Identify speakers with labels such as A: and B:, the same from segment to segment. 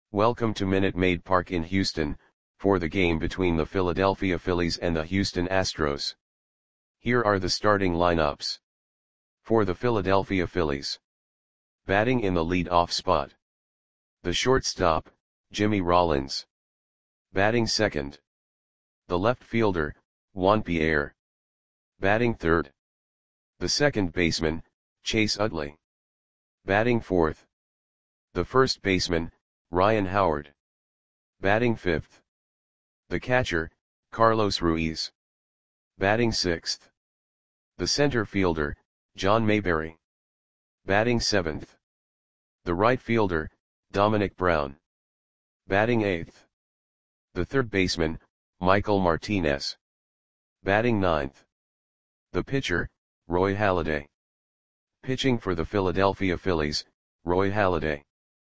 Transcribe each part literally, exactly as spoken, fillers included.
A: Welcome to Minute Maid Park in Houston, for the game between the Philadelphia Phillies and the Houston Astros. Here are the starting lineups. For the Philadelphia Phillies. Batting in the lead-off spot. The shortstop, Jimmy Rollins. Batting second. The left fielder, Juan Pierre. Batting third. The second baseman, Chase Utley. Batting fourth. The first baseman, Ryan Howard. Batting fifth. The catcher, Carlos Ruiz. Batting sixth. The center fielder, John Mayberry. Batting seventh. The right fielder, Dominic Brown. Batting eighth. The third baseman, Michael Martinez. Batting ninth. The pitcher, Roy Halladay. Pitching for the Philadelphia Phillies, Roy Halladay.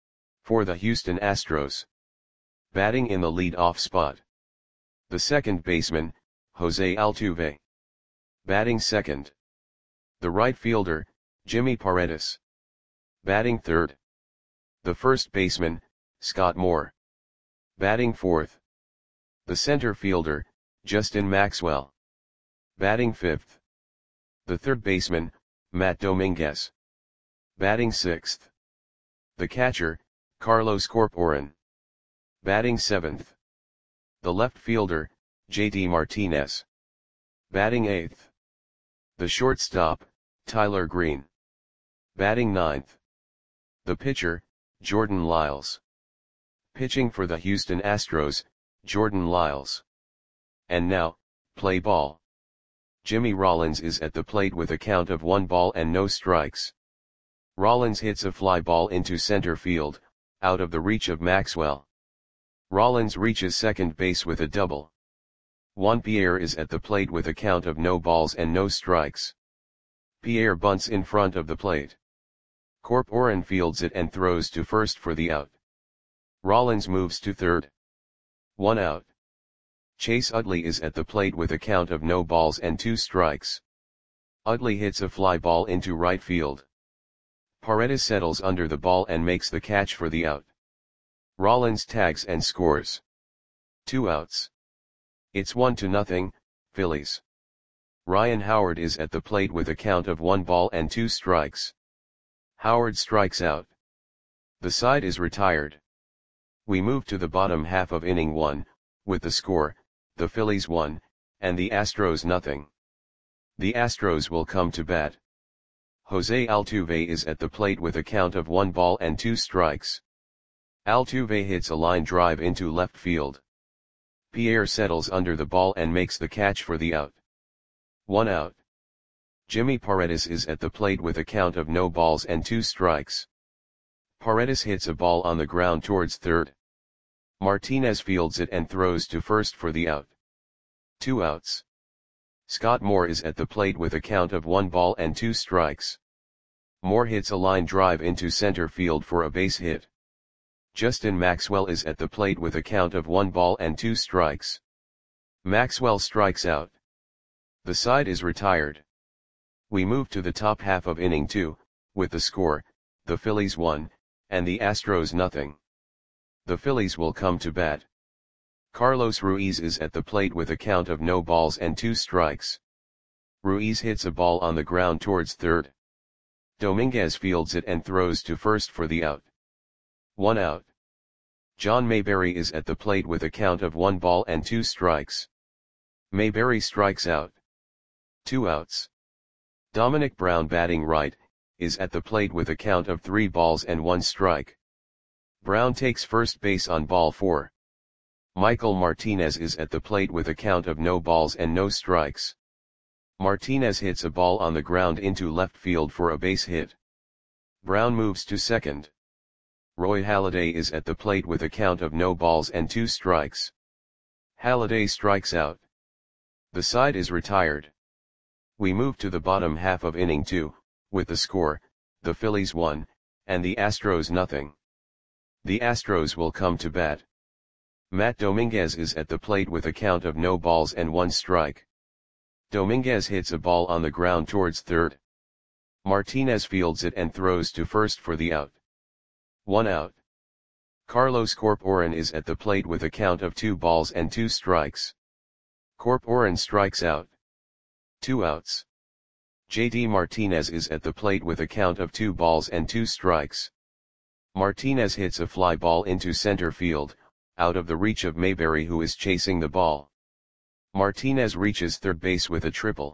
A: For the Houston Astros. Batting in the lead-off spot. The second baseman, Jose Altuve. Batting second. The right fielder, Jimmy Paredes. Batting third. The first baseman, Scott Moore. Batting fourth. The center fielder, Justin Maxwell. Batting fifth. The third baseman, Matt Dominguez. Batting sixth. The catcher, Carlos Corporan. Batting seventh. The left fielder, J D Martinez. Batting eighth. The shortstop, Tyler Green. Batting ninth. The pitcher, Jordan Lyles. Pitching for the Houston Astros, Jordan Lyles. And now, play ball. Jimmy Rollins is at the plate with a count of one ball and no strikes. Rollins hits a fly ball into center field, out of the reach of Maxwell. Rollins reaches second base with a double. Juan Pierre is at the plate with a count of no balls and no strikes. Pierre bunts in front of the plate. Corporan fields it and throws to first for the out. Rollins moves to third. One out. Chase Utley is at the plate with a count of no balls and two strikes. Utley hits a fly ball into right field. Paredes settles under the ball and makes the catch for the out. Rollins tags and scores. Two outs. It's one to nothing, Phillies. Ryan Howard is at the plate with a count of one ball and two strikes. Howard strikes out. The side is retired. We move to the bottom half of inning one, with the score, the Phillies one, and the Astros nothing. The Astros will come to bat. Jose Altuve is at the plate with a count of one ball and two strikes. Altuve hits a line drive into left field. Pierre settles under the ball and makes the catch for the out. One out. Jimmy Paredes is at the plate with a count of no balls and two strikes. Paredes hits a ball on the ground towards third. Martinez fields it and throws to first for the out. Two outs. Scott Moore is at the plate with a count of one ball and two strikes. Moore hits a line drive into center field for a base hit. Justin Maxwell is at the plate with a count of one ball and two strikes. Maxwell strikes out. The side is retired. We move to the top half of inning two, with the score, the Phillies one, and the Astros nothing. The Phillies will come to bat. Carlos Ruiz is at the plate with a count of no balls and two strikes. Ruiz hits a ball on the ground towards third. Dominguez fields it and throws to first for the out. One out. John Mayberry is at the plate with a count of one ball and two strikes. Mayberry strikes out. Two outs. Dominic Brown batting right, is at the plate with a count of three balls and one strike. Brown takes first base on ball four. Michael Martinez is at the plate with a count of no balls and no strikes. Martinez hits a ball on the ground into left field for a base hit. Brown moves to second. Roy Halladay is at the plate with a count of no balls and two strikes. Halladay strikes out. The side is retired. We move to the bottom half of inning two, with the score, the Phillies one, and the Astros nothing. The Astros will come to bat. Matt Dominguez is at the plate with a count of no balls and one strike. Dominguez hits a ball on the ground towards third. Martinez fields it and throws to first for the out. One out. Carlos Corporan is at the plate with a count of two balls and two strikes. Corporan strikes out. Two outs. J D Martinez is at the plate with a count of two balls and two strikes. Martinez hits a fly ball into center field, out of the reach of Mayberry, who is chasing the ball. Martinez reaches third base with a triple.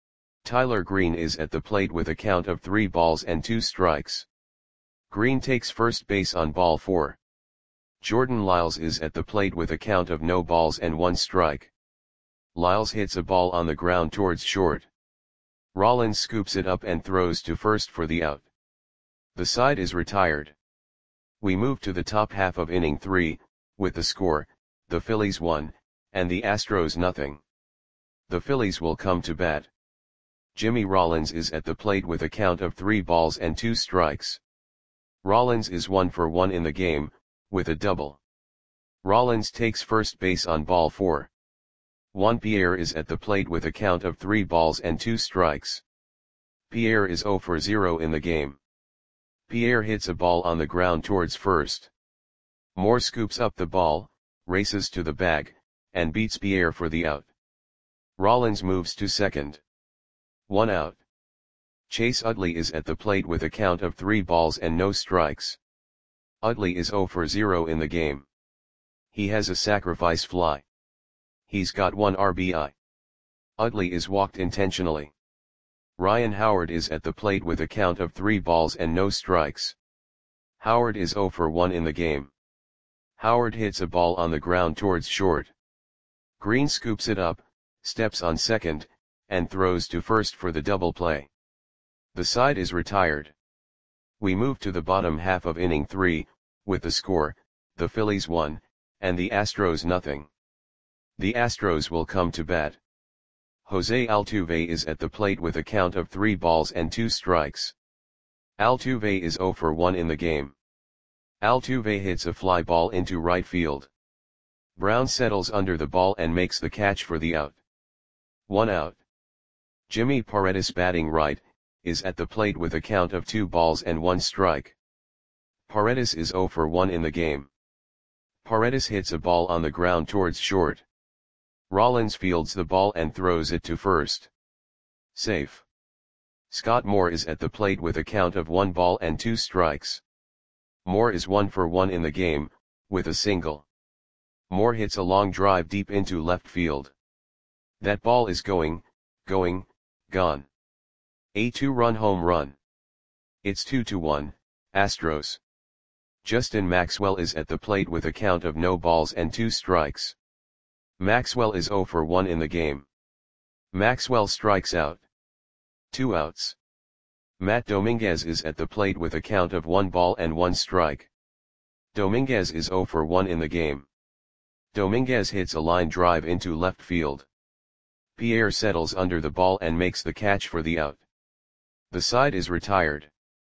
A: Tyler Green is at the plate with a count of three balls and two strikes. Green takes first base on ball four. Jordan Lyles is at the plate with a count of no balls and one strike. Lyles hits a ball on the ground towards short. Rollins scoops it up and throws to first for the out. The side is retired. We move to the top half of inning three, with the score, the Phillies one, and the Astros nothing. The Phillies will come to bat. Jimmy Rollins is at the plate with a count of three balls and two strikes. Rollins is one for one in the game, with a double. Rollins takes first base on ball four. Juan Pierre is at the plate with a count of three balls and two strikes. Pierre is zero for zero in the game. Pierre hits a ball on the ground towards first. Moore scoops up the ball, races to the bag, and beats Pierre for the out. Rollins moves to second. One out. Chase Utley is at the plate with a count of three balls and no strikes. Utley is zero for zero in the game. He has a sacrifice fly. He's got one R B I. Utley is walked intentionally. Ryan Howard is at the plate with a count of three balls and no strikes. Howard is zero for one in the game. Howard hits a ball on the ground towards short. Green scoops it up, steps on second, and throws to first for the double play. The side is retired. We move to the bottom half of inning three, with the score, the Phillies one, and the Astros nothing. The Astros will come to bat. Jose Altuve is at the plate with a count of three balls and two strikes. Altuve is zero for one in the game. Altuve hits a fly ball into right field. Brown settles under the ball and makes the catch for the out. One out. Jimmy Paredes, batting right, is at the plate with a count of two balls and one strike. Paredes is zero for one in the game. Paredes hits a ball on the ground towards short. Rollins fields the ball and throws it to first. Safe. Scott Moore is at the plate with a count of one ball and two strikes. Moore is one for one in the game, with a single. Moore hits a long drive deep into left field. That ball is going, going, gone. A two-run home run. It's two to one, Astros. Justin Maxwell is at the plate with a count of no balls and two strikes. Maxwell is zero for one in the game. Maxwell strikes out. Two outs. Matt Dominguez is at the plate with a count of one ball and one strike. Dominguez is zero for one in the game. Dominguez hits a line drive into left field. Pierre settles under the ball and makes the catch for the out. The side is retired.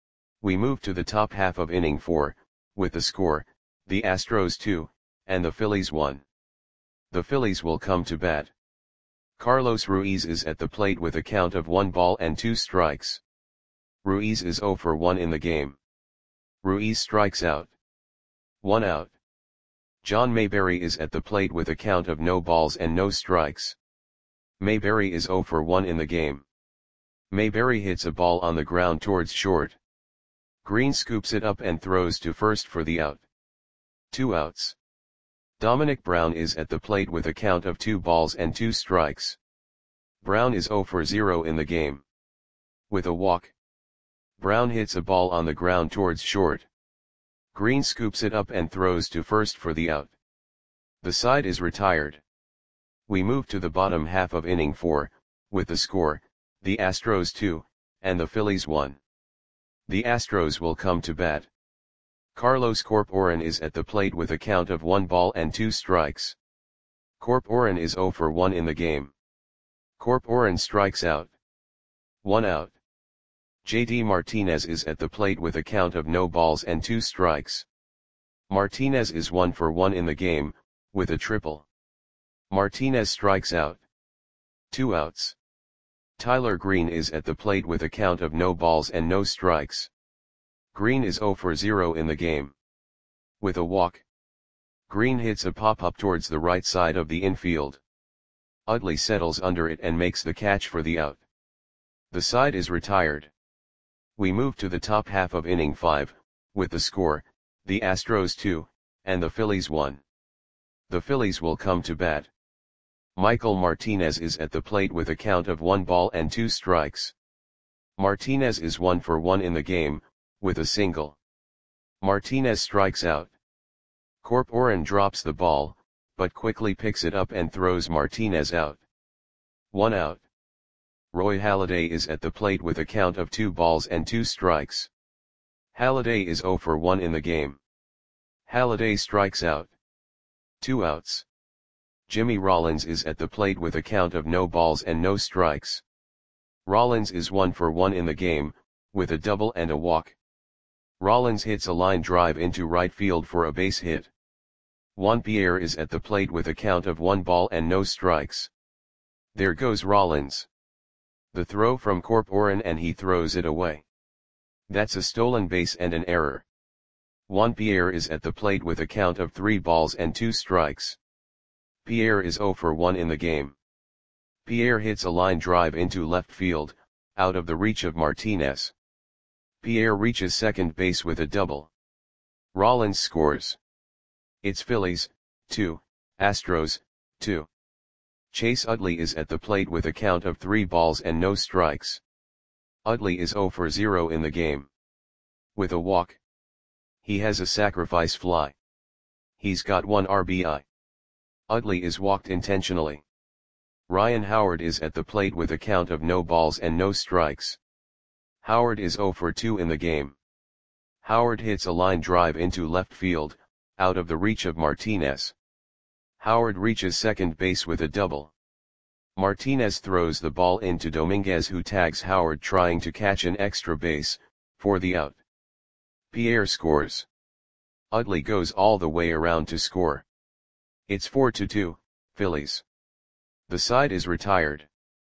A: We move to the top half of inning four, with the score, the Astros two, and the Phillies one. The Phillies will come to bat. Carlos Ruiz is at the plate with a count of one ball and two strikes. Ruiz is zero for one in the game. Ruiz strikes out. One out. John Mayberry is at the plate with a count of no balls and no strikes. Mayberry is zero for one in the game. Mayberry hits a ball on the ground towards short. Green scoops it up and throws to first for the out. Two outs. Dominic Brown is at the plate with a count of two balls and two strikes. Brown is zero for zero in the game. With a walk. Brown hits a ball on the ground towards short. Green scoops it up and throws to first for the out. The side is retired. We move to the bottom half of inning four, with the score, the Astros two, and the Phillies one. The Astros will come to bat. Carlos Corporan is at the plate with a count of one ball and two strikes. Corporan is zero for one in the game. Corporan strikes out. One out. J D Martinez is at the plate with a count of no balls and two strikes. Martinez is one for one in the game, with a triple. Martinez strikes out. Two outs. Tyler Green is at the plate with a count of no balls and no strikes. Green is zero for zero in the game. With a walk, Green hits a pop-up towards the right side of the infield. Utley settles under it and makes the catch for the out. The side is retired. We move to the top half of inning five, with the score, the Astros two, and the Phillies one. The Phillies will come to bat. Michael Martinez is at the plate with a count of one ball and two strikes. Martinez is one for one in the game, with a single. Martinez strikes out. Corporan drops the ball, but quickly picks it up and throws Martinez out. One out. Roy Halladay is at the plate with a count of two balls and two strikes. Halladay is zero for one in the game. Halladay strikes out. Two outs. Jimmy Rollins is at the plate with a count of no balls and no strikes. Rollins is one for one in the game, with a double and a walk. Rollins hits a line drive into right field for a base hit. Juan Pierre is at the plate with a count of one ball and no strikes. There goes Rollins. The throw from Corporan and he throws it away. That's a stolen base and an error. Juan Pierre is at the plate with a count of three balls and two strikes. Pierre is zero for one in the game. Pierre hits a line drive into left field, out of the reach of Martinez. Pierre reaches second base with a double. Rollins scores. It's Phillies, two, Astros, two. Chase Utley is at the plate with a count of three balls and no strikes. Utley is zero for zero in the game. With a walk. He has a sacrifice fly. He's got one R B I. Utley is walked intentionally. Ryan Howard is at the plate with a count of no balls and no strikes. Howard is zero for two in the game. Howard hits a line drive into left field, out of the reach of Martinez. Howard reaches second base with a double. Martinez throws the ball into Dominguez, who tags Howard trying to catch an extra base, for the out. Pierre scores. Utley goes all the way around to score. It's four to two, Phillies. The side is retired.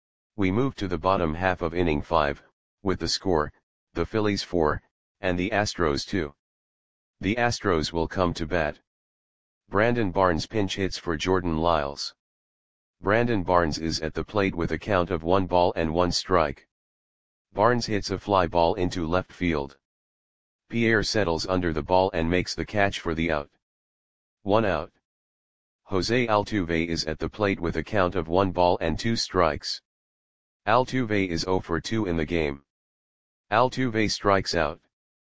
A: We move to the bottom half of inning five, with the score, the Phillies four, and the Astros two. The Astros will come to bat. Brandon Barnes pinch hits for Jordan Lyles. Brandon Barnes is at the plate with a count of one ball and one strike. Barnes hits a fly ball into left field. Pierre settles under the ball and makes the catch for the out. One out. Jose Altuve is at the plate with a count of one ball and two strikes. Altuve is zero for two in the game. Altuve strikes out.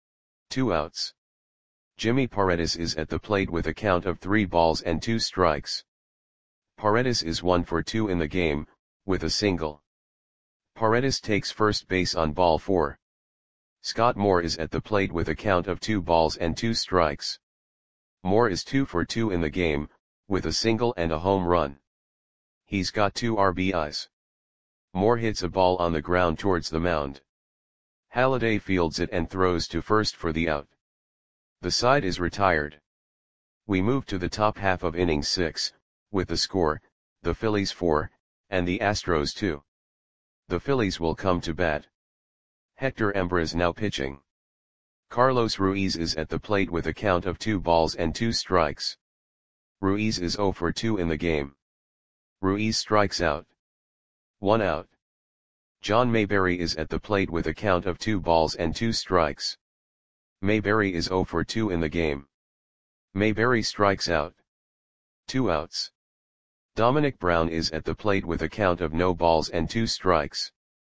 A: Two outs. Jimmy Paredes is at the plate with a count of three balls and two strikes. Paredes is one for two in the game, with a single. Paredes takes first base on ball four. Scott Moore is at the plate with a count of two balls and two strikes. Moore is two for two in the game, with a single and a home run. He's got two R B Is. Moore hits a ball on the ground towards the mound. Halladay fields it and throws to first for the out. The side is retired. We move to the top half of inning six, with the score, the Phillies four, and the Astros two. The Phillies will come to bat. Hector Embra now pitching. Carlos Ruiz is at the plate with a count of two balls and two strikes. Ruiz is zero for two in the game. Ruiz strikes out. One out. John Mayberry is at the plate with a count of two balls and two strikes. Mayberry is zero for two in the game. Mayberry strikes out. Two outs. Dominic Brown is at the plate with a count of no balls and two strikes.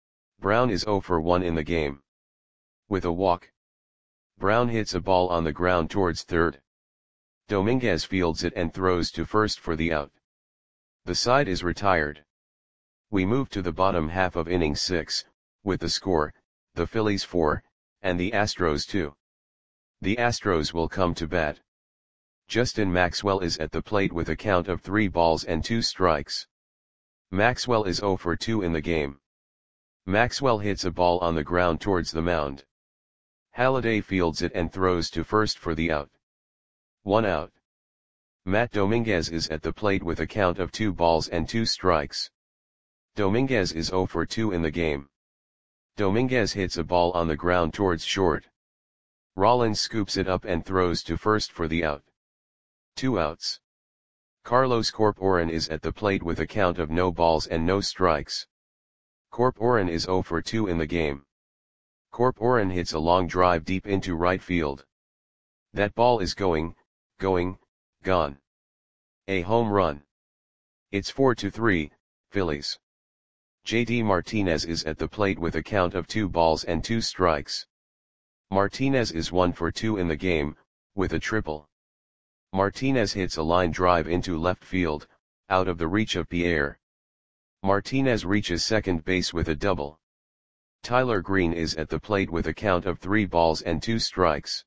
A: Brown is zero for one in the game. With a walk. Brown hits a ball on the ground towards third. Dominguez fields it and throws to first for the out. The side is retired. We move to the bottom half of inning six, with the score, the Phillies four, and the Astros two. The Astros will come to bat. Justin Maxwell is at the plate with a count of three balls and two strikes. Maxwell is zero for two in the game. Maxwell hits a ball on the ground towards the mound. Halladay fields it and throws to first for the out. One out. Matt Dominguez is at the plate with a count of two balls and two strikes. Dominguez is zero for two in the game. Dominguez hits a ball on the ground towards short. Rollins scoops it up and throws to first for the out. Two outs. Carlos Corporan is at the plate with a count of no balls and no strikes. Corporan is oh for two in the game. Corporan hits a long drive deep into right field. That ball is going, going, gone. A home run. It's four to three, Phillies. J D Martinez is at the plate with a count of two balls and two strikes. Martinez is one for two in the game, with a triple. Martinez hits a line drive into left field, out of the reach of Pierre. Martinez reaches second base with a double. Tyler Green is at the plate with a count of three balls and two strikes.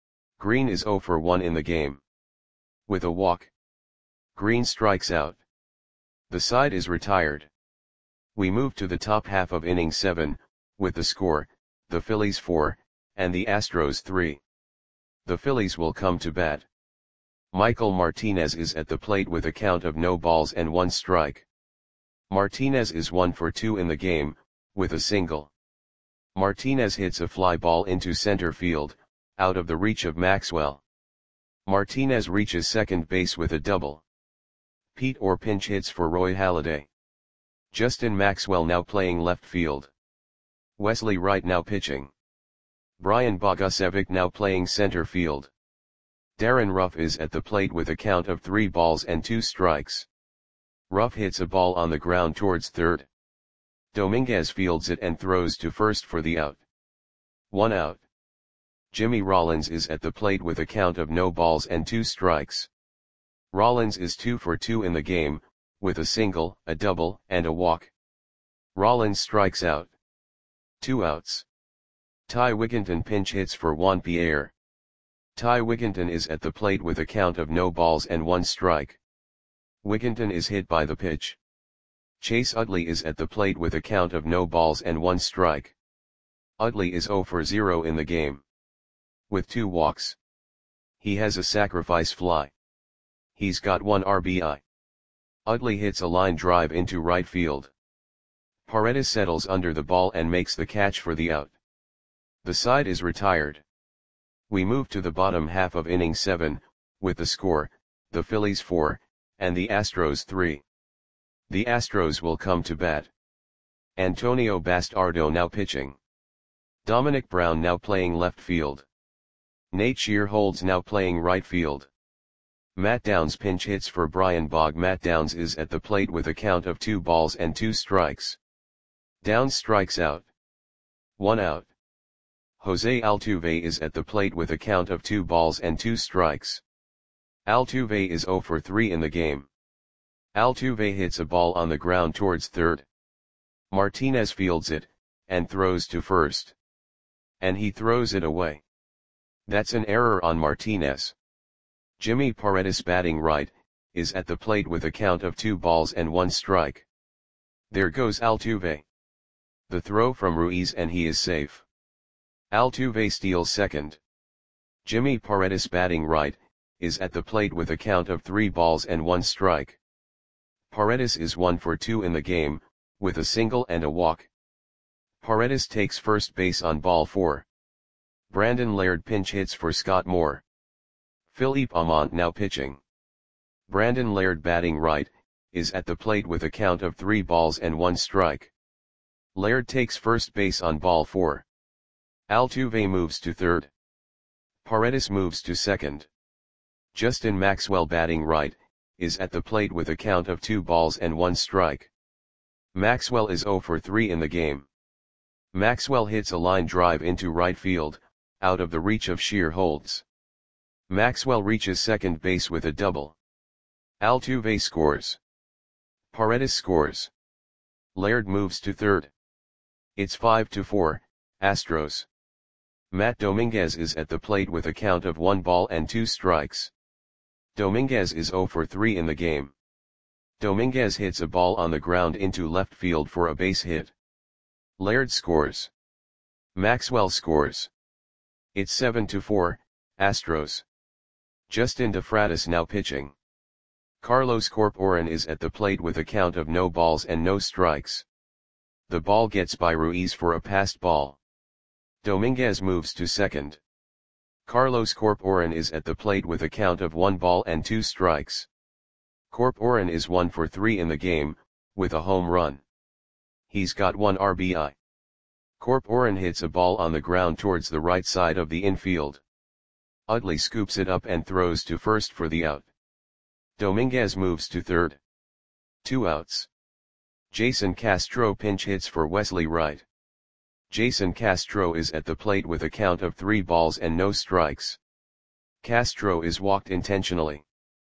A: Green is oh for one in the game. With a walk, Green strikes out. The side is retired. We move to the top half of inning seven, with the score, the Phillies four, and the Astros three. The Phillies will come to bat. Michael Martinez is at the plate with a count of no balls and one strike. Martinez is one for two in the game, with a single. Martinez hits a fly ball into center field, out of the reach of Maxwell. Martinez reaches second base with a double. Pete Orr pinch hits for Roy Halladay. Justin Maxwell now playing left field. Wesley Wright now pitching. Brian Bogusevic now playing center field. Darren Ruff is at the plate with a count of three balls and two strikes. Ruff hits a ball on the ground towards third. Dominguez fields it and throws to first for the out. One out. Jimmy Rollins is at the plate with a count of no balls and two strikes. Rollins is two for two in the game, with a single, a double, and a walk. Rollins strikes out. Two outs. Ty Wigginton pinch hits for Juan Pierre. Ty Wigginton is at the plate with a count of no balls and one strike. Wigginton is hit by the pitch. Chase Utley is at the plate with a count of no balls and one strike. Utley is oh for zero in the game. With two walks. He has a sacrifice fly. He's got one R B I. Utley hits a line drive into right field. Paredes settles under the ball and makes the catch for the out. The side is retired. We move to the bottom half of inning seven, with the score, the Phillies four, and the Astros three. The Astros will come to bat. Antonio Bastardo now pitching. Dominic Brown now playing left field. Nate Shearholds now playing right field. Matt Downs pinch hits for Brian Bogg. Matt Downs is at the plate with a count of two balls and two strikes. Downs strikes out. One out. Jose Altuve is at the plate with a count of two balls and two strikes. Altuve is oh for three in the game. Altuve hits a ball on the ground towards third. Martinez fields it, and throws to first. And he throws it away. That's an error on Martinez. Jimmy Paredes batting right, is at the plate with a count of two balls and one strike. There goes Altuve. The throw from Ruiz and he is safe. Altuve steals second. Jimmy Paredes batting right, is at the plate with a count of three balls and one strike. Paredes is one for two in the game, with a single and a walk. Paredes takes first base on ball four. Brandon Laird pinch hits for Scott Moore. Philippe Aumont now pitching. Brandon Laird batting right, is at the plate with a count of three balls and one strike. Laird takes first base on ball four. Altuve moves to third. Paredes moves to second. Justin Maxwell batting right, is at the plate with a count of two balls and one strike. Maxwell is oh for three in the game. Maxwell hits a line drive into right field, out of the reach of Shearholds. Maxwell reaches second base with a double. Altuve scores. Paredes scores. Laird moves to third. It's five to four, Astros. Matt Dominguez is at the plate with a count of one ball and two strikes. Dominguez is oh for three in the game. Dominguez hits a ball on the ground into left field for a base hit. Laird scores. Maxwell scores. It's seven to four, Astros. Justin DeFratis now pitching. Carlos Corporan is at the plate with a count of no balls and no strikes. The ball gets by Ruiz for a passed ball. Dominguez moves to second. Carlos Corporan is at the plate with a count of one ball and two strikes. Corporan is one for three in the game, with a home run. He's got one R B I. Corporan hits a ball on the ground towards the right side of the infield. Utley scoops it up and throws to first for the out. Dominguez moves to third. Two outs. Jason Castro pinch hits for Wesley Wright. Jason Castro is at the plate with a count of three balls and no strikes. Castro is walked intentionally.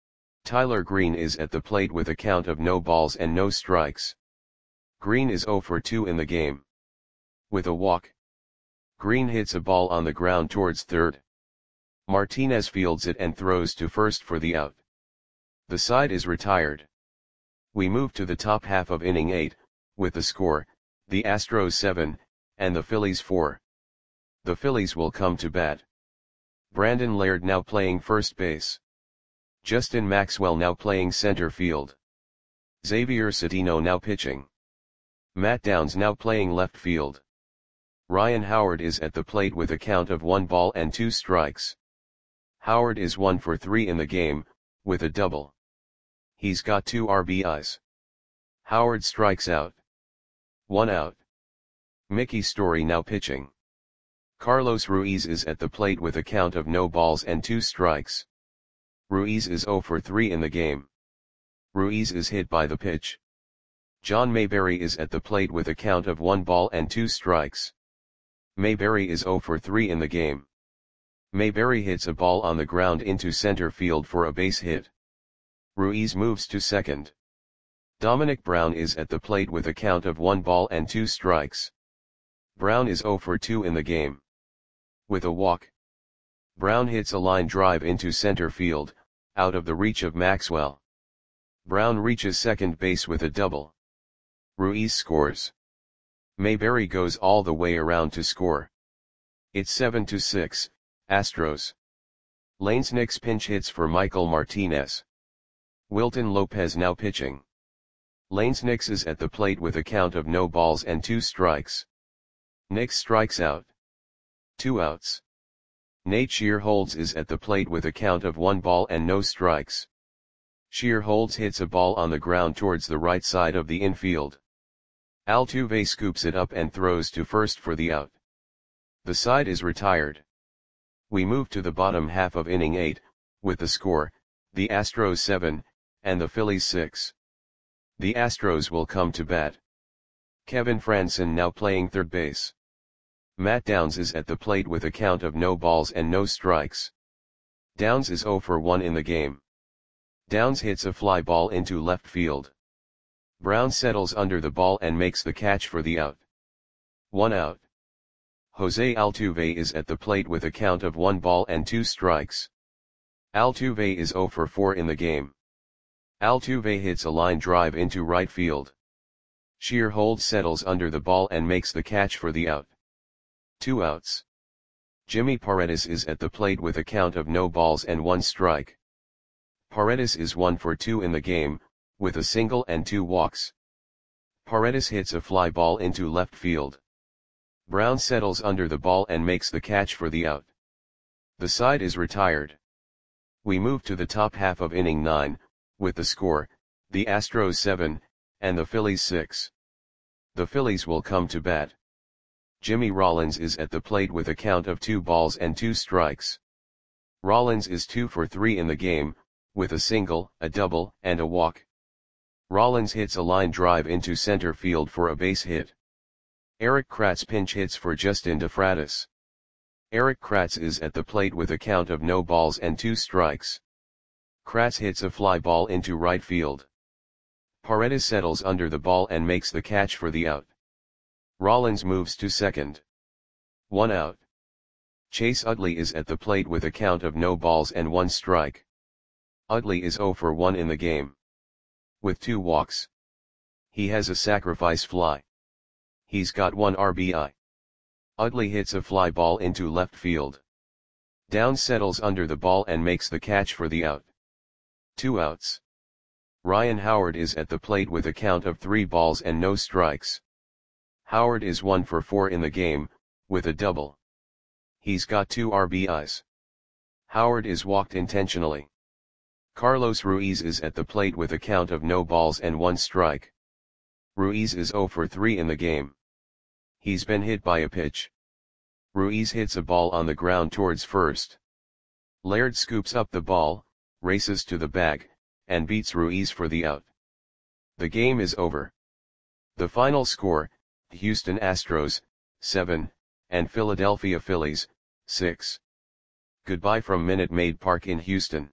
A: Tyler Green is at the plate with a count of no balls and no strikes. Green is zero for two in the game. With a walk, Green hits a ball on the ground towards third. Martinez fields it and throws to first for the out. The side is retired. We move to the top half of inning eight, with the score, the Astros seven, and the Phillies four. The Phillies will come to bat. Brandon Laird now playing first base. Justin Maxwell now playing center field. Xavier Cedeno now pitching. Matt Downs now playing left field. Ryan Howard is at the plate with a count of one ball and two strikes. Howard is one for three in the game, with a double. He's got two R B Is. Howard strikes out. One out. Mickey Story now pitching. Carlos Ruiz is at the plate with a count of no balls and two strikes. Ruiz is zero for three in the game. Ruiz is hit by the pitch. John Mayberry is at the plate with a count of one ball and two strikes. Mayberry is zero for three in the game. Mayberry hits a ball on the ground into center field for a base hit. Ruiz moves to second. Dominic Brown is at the plate with a count of one ball and two strikes. Brown is zero for two in the game. With a walk, Brown hits a line drive into center field, out of the reach of Maxwell. Brown reaches second base with a double. Ruiz scores. Mayberry goes all the way around to score. It's seven to six, Astros. Lanes Nix pinch hits for Michael Martinez. Wilton Lopez now pitching. Lanes Nix is at the plate with a count of no balls and two strikes. Nix strikes out. Two outs. Nate Shearholds is at the plate with a count of one ball and no strikes. Shearholds hits a ball on the ground towards the right side of the infield. Altuve scoops it up and throws to first for the out. The side is retired. We move to the bottom half of inning eight, with the score, the Astros seven, and the Phillies six. The Astros will come to bat. Kevin Franson now playing third base. Matt Downs is at the plate with a count of no balls and no strikes. Downs is zero for one in the game. Downs hits a fly ball into left field. Brown settles under the ball and makes the catch for the out. One out. Jose Altuve is at the plate with a count of one ball and two strikes. Altuve is zero for four in the game. Altuve hits a line drive into right field. Shearholds settles under the ball and makes the catch for the out. Two outs. Jimmy Paredes is at the plate with a count of no balls and one strike. Paredes is one for two in the game, with a single and two walks. Paredes hits a fly ball into left field. Brown settles under the ball and makes the catch for the out. The side is retired. We move to the top half of inning nine, with the score, the Astros seven, and the Phillies six. The Phillies will come to bat. Jimmy Rollins is at the plate with a count of two balls and two strikes. Rollins is two for three in the game, with a single, a double, and a walk. Rollins hits a line drive into center field for a base hit. Eric Kratz pinch hits for Justin DeFratis. Eric Kratz is at the plate with a count of no balls and two strikes. Kratz hits a fly ball into right field. Paredes settles under the ball and makes the catch for the out. Rollins moves to second. One out. Chase Utley is at the plate with a count of no balls and one strike. Utley is zero for one in the game. With two walks. He has a sacrifice fly. He's got one R B I. Utley hits a fly ball into left field. Downs settles under the ball and makes the catch for the out. Two outs. Ryan Howard is at the plate with a count of three balls and no strikes. Howard is one for four in the game, with a double. He's got two R B Is. Howard is walked intentionally. Carlos Ruiz is at the plate with a count of no balls and one strike. Ruiz is zero for three in the game. He's been hit by a pitch. Ruiz hits a ball on the ground towards first. Laird scoops up the ball, races to the bag, and beats Ruiz for the out. The game is over. The final score, Houston Astros, seven, and Philadelphia Phillies, six. Goodbye from Minute Maid Park in Houston.